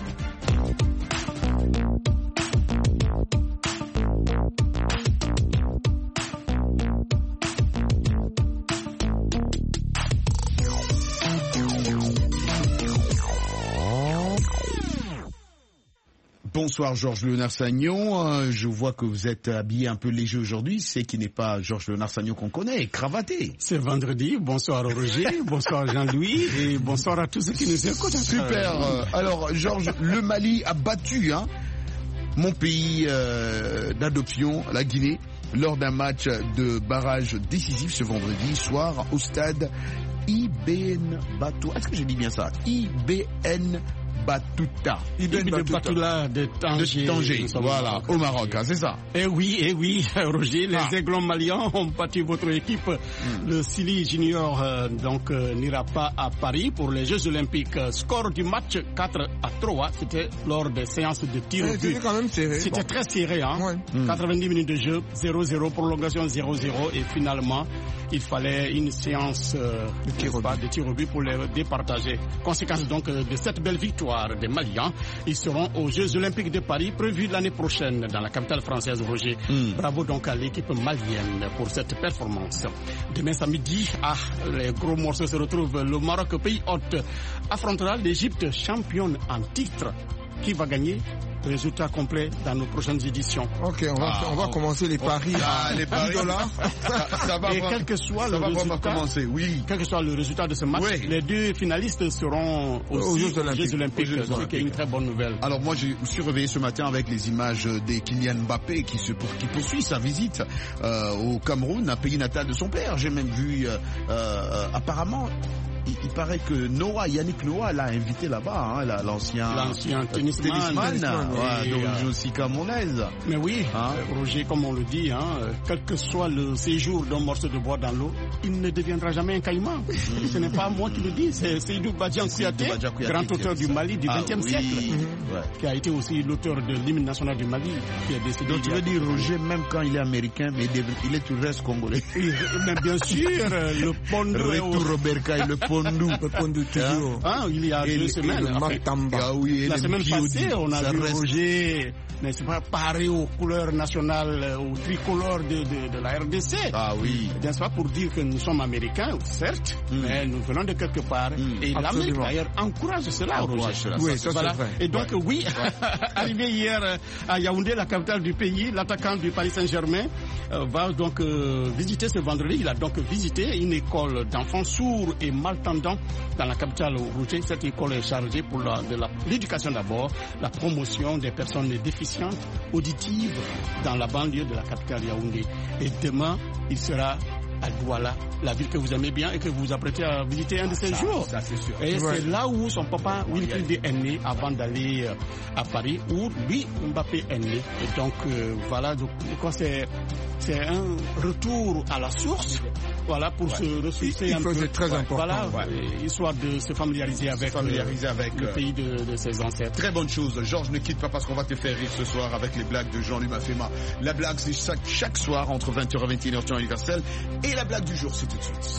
D: Bonsoir Georges Léonard Sagnon, Euh, je vois que vous êtes habillé un peu léger aujourd'hui, c'est qui n'est pas Georges Léonard Sagnon qu'on connaît, cravaté.
J: C'est vendredi, bonsoir Roger, bonsoir Jean-Louis et bonsoir à tous ceux qui nous écoutent.
D: Super, euh, alors Georges, le Mali a battu hein, mon pays euh, d'adoption, la Guinée, lors d'un match de barrage décisif ce vendredi soir au stade I B N Batouta. Est-ce que j'ai dit bien ça? I B N Batouta.
J: Ibn Batouta de Tanger.
D: De Tanger, voilà, au Maroc, hein, c'est ça.
J: Eh oui, eh oui, Roger, les
D: Ah.
J: Aiglons maliens ont battu votre équipe.
D: Hmm.
J: Le Silly Junior euh, donc euh, n'ira pas à Paris pour les Jeux Olympiques. Score du match quatre à trois, c'était lors des séances de tir au
F: Eh,
J: but.
F: C'était quand même serré.
J: C'était
F: Bon.
J: très serré, hein.
F: Ouais.
D: Hmm.
J: quatre-vingt-dix minutes de jeu, zéro zéro, prolongation zéro zéro, et finalement, il fallait une séance euh,
F: De tir au
J: pas, de tir au but pour les départager. Conséquence donc euh, de cette belle victoire des Maliens, ils seront aux Jeux Olympiques de Paris prévus l'année prochaine dans la capitale française, Roger.
D: Mm.
J: Bravo donc à l'équipe malienne pour cette performance. Demain samedi, ah, les gros morceaux se retrouvent. Le Maroc, pays hôte, affrontera l'Égypte, championne en titre. Qui va gagner? Résultat complet dans nos prochaines éditions.
F: Ok, on va,
D: Ah,
F: on va
D: on-
F: commencer les paris
D: Ah,
F: à
D: les paris.
F: dix dollars.
D: Ça, ça va
J: Et
D: vraiment-
J: quel que soit
D: ça
J: le
D: va vraiment
J: résultat,
D: commencer, oui.
J: quel que soit le résultat de ce match,
D: Oui.
J: les deux finalistes seront aussi
F: Aux Jeux
J: aux
F: Olympiques.
J: Jeux Olympiques,
D: Aux Jeux
J: ce qui est
D: Olympiques.
J: une très bonne nouvelle.
D: Alors moi, je me suis réveillé ce matin avec les images des Kylian Mbappé qui, se, qui poursuit sa visite euh, au Cameroun, un pays natal de son père. J'ai même vu, euh, euh, apparemment, il, il paraît que Noah, Yannick Noah l'a invité là-bas, hein, la- l'ancien
J: L'ancien tennisman.
D: tennisman,
J: tennisman,
D: ouais,
J: et,
D: d'origine
J: euh,
D: aussi camerounaise.
J: Mais oui,
D: Hein?
J: euh, Roger, comme on le dit, hein, euh, quel que soit le séjour d'un morceau de bois dans l'eau, il ne deviendra jamais un caïman. Ce n'est pas moi qui le dis, c'est Seydou Badian Kouyaté,
D: Seydou Badian Kouyaté
J: grand
D: qui a
J: auteur
D: dit
J: du
D: ça.
J: Mali du
D: Ah
J: vingtième
D: oui,
J: siècle,
D: ouais.
J: qui a été aussi l'auteur de l'hymne national du Mali, qui est décédé.
D: Donc tu
J: il y a-
D: veux dire Roger, même quand il est américain, mais il est- il est tout reste congolais.
J: Oui, mais bien sûr, euh, le Pondou est au-
D: Retour Robert Kay, le Pondou.
F: Le point de toujours.
J: Hein, il y a
D: Et
J: deux
D: le-
J: semaines.
F: Le
J: enfin,
F: Matamba.
D: Ah oui, et
J: la
D: les
J: semaine
D: Piodi,
J: passée, on a
D: ça
J: vu
D: reste-
J: Roger, n'est-ce pas, paré aux couleurs nationales, euh, aux tricolores de, de, de la R D C.
D: Ah oui.
J: N'est-ce pas, pour dire que nous sommes américains, certes,
D: Mm.
J: mais nous venons de quelque part.
D: Mm.
J: Et l'Amérique,
F: Absolument.
J: d'ailleurs, encourage cela,
D: Encourage
J: Roger.
D: cela,
F: Oui,
D: ça,
F: ça,
J: Voilà.
F: c'est vrai.
J: Et donc, oui, arrivé hier euh, à Yaoundé, la capitale du pays, l'attaquant du Paris Saint-Germain euh, va donc euh, visiter ce vendredi. Il a donc visité une école d'enfants sourds et malentendants dans la capitale Roger. Cette école est chargée pour la- de la- l'éducation d'abord, la promotion des personnes déficientes auditives dans la banlieue de la capitale Yaoundé. Et demain, il sera à Douala, la ville que vous aimez bien et que vous vous apprêtez à visiter un de ces
D: Ça,
J: jours.
D: ça, c'est sûr.
J: Et
F: Ouais.
J: c'est là où son papa Wilfried est né avant d'aller euh, à Paris, où lui, Mbappé, est né. Et donc, euh, voilà, donc, quoi, c'est, c'est un retour à la source, voilà, pour se ressourcer
F: Il
J: un
F: faut-
J: peu.
F: c'est très important,
J: Voilà,
D: ouais.
J: euh, histoire de se familiariser avec,
D: familiariser
J: euh,
D: avec,
J: le
D: euh,
J: pays de, de ses ancêtres.
D: Très bonne chose. Georges, ne quitte pas parce qu'on va te faire rire ce soir avec les blagues de Jean-Luc Mafema. La blague, c'est chaque, chaque soir entre vingt heures et vingt et une heures temps universel. Et la blague du jour, c'est tout de suite.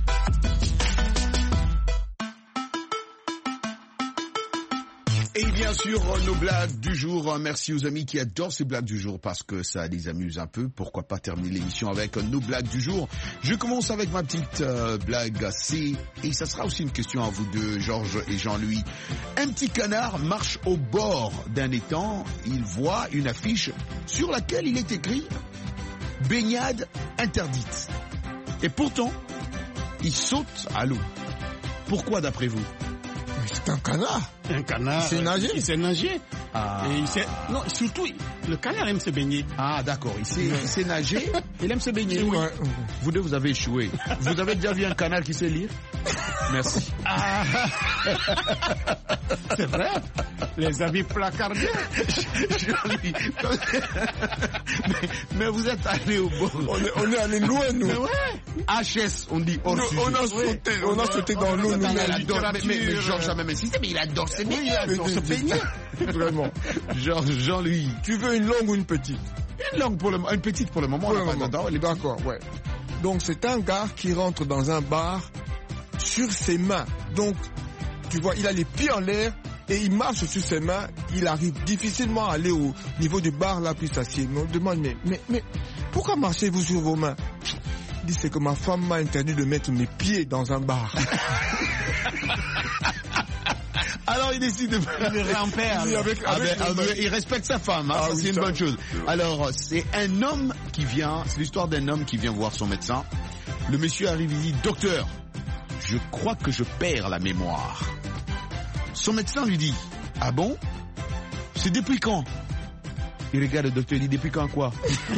D: Eh bien, sûr, nos blagues du jour. Merci aux amis qui adorent ces blagues du jour parce que ça les amuse un peu. Pourquoi pas terminer l'émission avec nos blagues du jour. Je commence avec ma petite euh, blague C et ça sera aussi une question à vous deux, Georges et Jean-Louis. Un petit canard marche au bord d'un étang. Il voit une affiche sur laquelle il est écrit « Baignade interdite ». Et pourtant, il saute à l'eau. Pourquoi d'après vous?
F: C'est un canard.
J: Un canard.
F: Il sait nager.
J: Il sait nager.
D: Ah.
J: Et il sait... Non, surtout, le canard aime se baigner.
D: Ah, d'accord. Il sait, il sait nager. Il aime se baigner.
F: Oui. Ouais.
D: Vous deux, vous avez échoué. Vous avez déjà vu un canard qui sait lire? Merci.
J: Ah. C'est vrai. Les avis placardés.
D: mais, mais vous êtes allé au bord.
F: On est, on est allé loin, nous.
J: Mais ouais.
D: H S, on dit hors
F: on,
D: sujet.
F: on a sauté, oui. on a sauté dans l'eau.
D: Mais, mais, mais, mais Georges a même insisté, mais il adore se baigner. Il adore se baigner.
F: Vraiment.
D: Georges, Jean-Louis.
F: Tu veux une longue ou une petite?
D: Une longue pour le moment, une petite pour le moment.
F: Pour
D: on
F: le
D: a
F: moment.
D: pas de...
F: D'accord, ouais. Donc c'est un gars qui rentre dans un bar sur ses mains. Donc, tu vois, il a les pieds en l'air et il marche sur ses mains. Il arrive difficilement à aller au niveau du bar là puis s'assied. Mais on demande, mais, mais, mais pourquoi marchez-vous sur vos mains? Il dit, c'est que ma femme m'a interdit de mettre mes pieds dans un bar.
D: Alors il décide de faire
J: le rampère.
D: Avec, avec, ah ben, avec, il respecte sa femme, hein, ah, ça, oui, c'est une ça. bonne chose. Alors c'est un homme qui vient, c'est l'histoire d'un homme qui vient voir son médecin. Le monsieur arrive, il dit, docteur, je crois que je perds la mémoire. Son médecin lui dit, ah bon? C'est depuis quand? Il regarde le docteur, il dit, depuis quand quoi?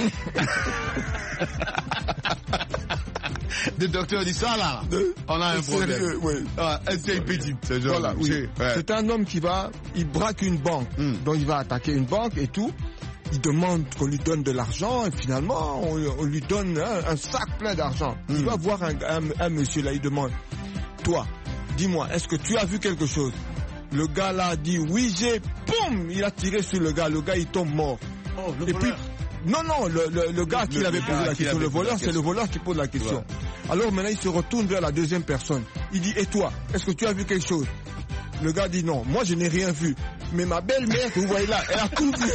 D: Le docteur dit ça là, on a un problème.
F: Oui.
D: Ah, c'est une petite. C'est genre,
F: voilà, oui.
D: ouais.
F: C'est un homme qui va, il braque une banque. Mm. Donc il va attaquer une banque et tout. Il demande qu'on lui donne de l'argent et finalement on, on lui donne un, un sac plein d'argent. Mm. Il va voir un, un, un monsieur là, il demande, toi, dis-moi, est-ce que tu as vu quelque chose? Le gars là dit oui, j'ai, boum, il a tiré sur le gars, le gars il tombe mort.
J: Oh, le
F: et
J: voleur.
F: puis non, non, le, le, le gars qui avait posé la question, le voleur, c'est le voleur qui pose la question. Ouais. Alors maintenant, il se retourne vers la deuxième personne. Il dit, et toi, est-ce que tu as vu quelque chose? Le gars dit, non, moi je n'ai rien vu. Mais ma belle-mère que vous voyez là, elle a tout vu.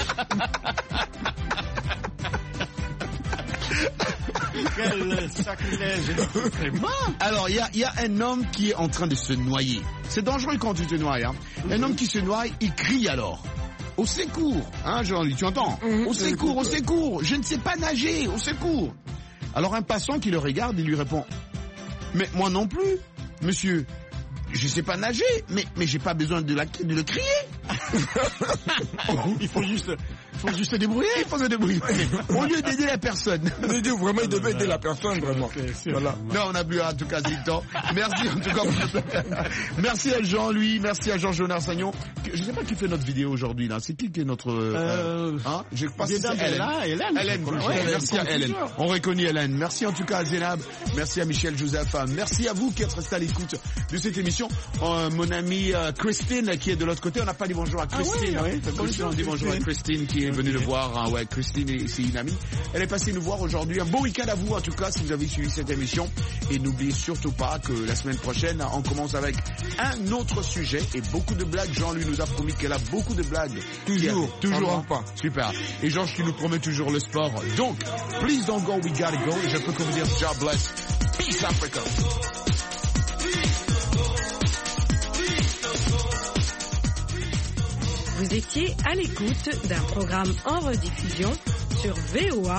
J: Quel sacrilège.
D: Alors, il y a, y a un homme qui est en train de se noyer. C'est dangereux quand tu te noies. Hein. Mm-hmm. Un homme qui se noie, il crie alors. Au secours, hein, Jean-Louis, tu entends? Mmh, au secours, au secours, je ne sais pas nager, au secours. Alors un passant qui le regarde, il lui répond, mais moi non plus, monsieur, je ne sais pas nager, mais, mais j'ai pas besoin de, la, de le crier.
J: Il faut juste, il faut juste se débrouiller.
D: Il faut se débrouiller. Au lieu d'aider la personne.
F: Vraiment, il devait aider la personne, vraiment.
D: Okay, voilà. Non, on n'a plus en tout cas du temps. Merci en tout cas. Merci à Jean-Louis, merci à Jean-Jonas Sagnon. Je ne sais pas qui fait notre vidéo aujourd'hui là. C'est qui qui est notre...
J: Euh,
D: hein je pense
J: que c'est Hélène. Là, Hélène.
D: Hélène, ouais, Hélène. Merci à Hélène. On reconnaît Hélène. Merci en tout cas à Zénab. Merci à Michel Joseph. Merci à vous qui êtes restés à l'écoute de cette émission. Euh, mon amie euh, Christine qui est de l'autre côté. On n'a pas dit bonjour à Christine. Ah oui, oui. Bonjour, on dit bonjour à Christine qui est venue nous voir. Hein. Ouais, Christine, c'est une amie. Elle est passée nous voir aujourd'hui. Un bon week-end à vous en tout cas si vous avez suivi cette émission. Et n'oubliez surtout pas que la semaine prochaine, on commence avec un autre sujet et beaucoup de blagues. Jean-Louis nous a promis qu'elle a beaucoup de blagues.
F: Toujours,
D: a, toujours pas. Super. Et Georges qui nous promet toujours le sport. Donc, please don't go, we gotta go. Et je peux que vous dire, God bless. Peace Africa.
A: Vous étiez à l'écoute d'un programme en rediffusion sur V O A